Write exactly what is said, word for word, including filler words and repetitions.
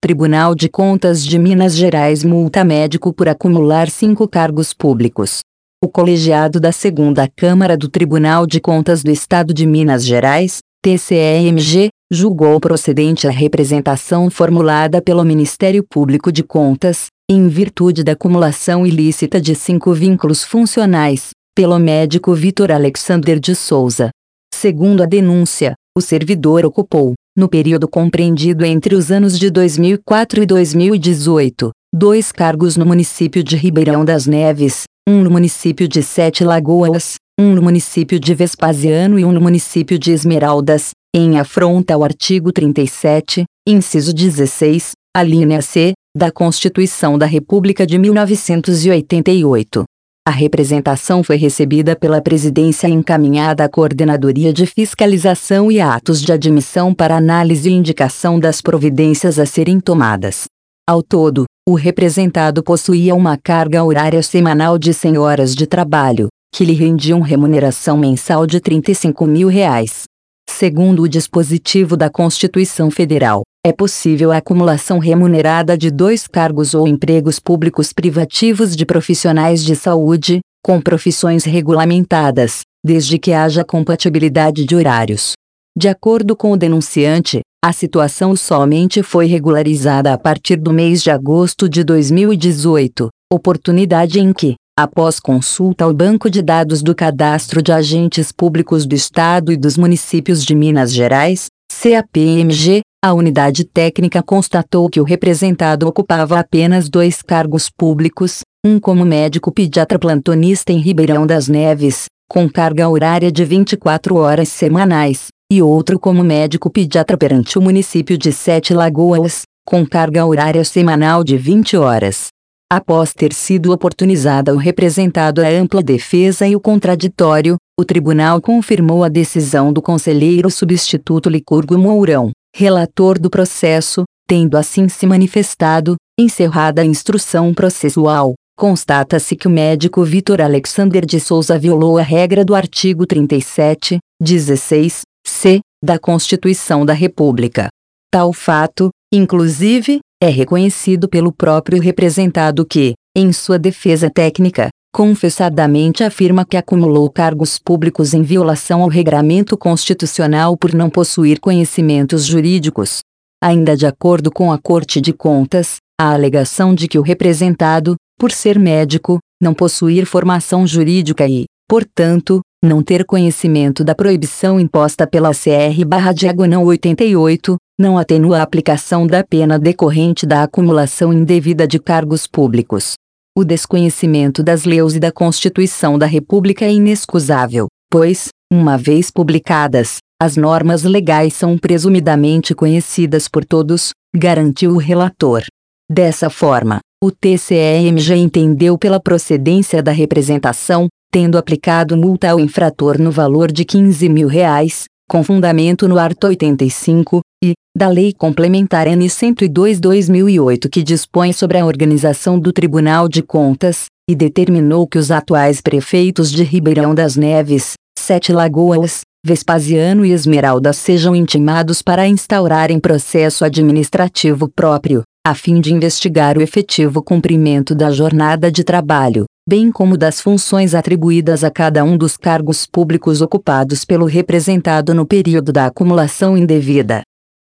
Tribunal de Contas de Minas Gerais multa médico por acumular cinco cargos públicos. O colegiado da segunda Câmara do Tribunal de Contas do Estado de Minas Gerais, T C E M G, julgou procedente a representação formulada pelo Ministério Público de Contas, em virtude da acumulação ilícita de cinco vínculos funcionais, pelo médico Vitor Alexander de Souza. Segundo a denúncia, o servidor ocupou, no período compreendido entre os anos de dois mil e quatro e dois mil e dezoito, dois cargos no município de Ribeirão das Neves, um no município de Sete Lagoas, um no município de Vespasiano e um no município de Esmeraldas, em afronta ao artigo trinta e sete, inciso dezesseis, alínea C, da Constituição da República de mil novecentos e oitenta e oito. A representação foi recebida pela presidência e encaminhada à Coordenadoria de Fiscalização e Atos de Admissão para análise e indicação das providências a serem tomadas. Ao todo, o representado possuía uma carga horária semanal de cem horas de trabalho, que lhe rendiam remuneração mensal de trinta e cinco mil reais. Segundo o dispositivo da Constituição Federal, é possível a acumulação remunerada de dois cargos ou empregos públicos privativos de profissionais de saúde, com profissões regulamentadas, desde que haja compatibilidade de horários. De acordo com o denunciante, a situação somente foi regularizada a partir do mês de agosto de dois mil e dezoito, oportunidade em que, após consulta ao Banco de Dados do Cadastro de Agentes Públicos do Estado e dos Municípios de Minas Gerais, C A P M G, a unidade técnica constatou que o representado ocupava apenas dois cargos públicos, um como médico pediatra plantonista em Ribeirão das Neves, com carga horária de vinte e quatro horas semanais, e outro como médico pediatra perante o município de Sete Lagoas, com carga horária semanal de vinte horas. Após ter sido oportunizada o representado a ampla defesa e o contraditório, o tribunal confirmou a decisão do conselheiro substituto Licurgo Mourão, relator do processo, tendo assim se manifestado. Encerrada a instrução processual, constata-se que o médico Vitor Alexander de Souza violou a regra do artigo trinta e sete, dezesseis, C, da Constituição da República. Tal fato, inclusive, é reconhecido pelo próprio representado que, em sua defesa técnica, confessadamente afirma que acumulou cargos públicos em violação ao regramento constitucional por não possuir conhecimentos jurídicos. Ainda de acordo com a Corte de Contas, a alegação de que o representado, por ser médico, não possuir formação jurídica e, portanto, não ter conhecimento da proibição imposta pela C R barra diagonal oitenta e oito, não atenua a aplicação da pena decorrente da acumulação indevida de cargos públicos. O desconhecimento das leis e da Constituição da República é inexcusável, pois, uma vez publicadas, as normas legais são presumidamente conhecidas por todos, garantiu o relator. Dessa forma, o T C E M G entendeu pela procedência da representação, tendo aplicado multa ao infrator no valor de quinze mil reais, com fundamento no artigo oitenta e cinco, e, da Lei Complementar N cento e dois barra dois mil e oito que dispõe sobre a organização do Tribunal de Contas, e determinou que os atuais prefeitos de Ribeirão das Neves, Sete Lagoas, Vespasiano e Esmeraldas sejam intimados para instaurarem processo administrativo próprio, a fim de investigar o efetivo cumprimento da jornada de trabalho, bem como das funções atribuídas a cada um dos cargos públicos ocupados pelo representado no período da acumulação indevida.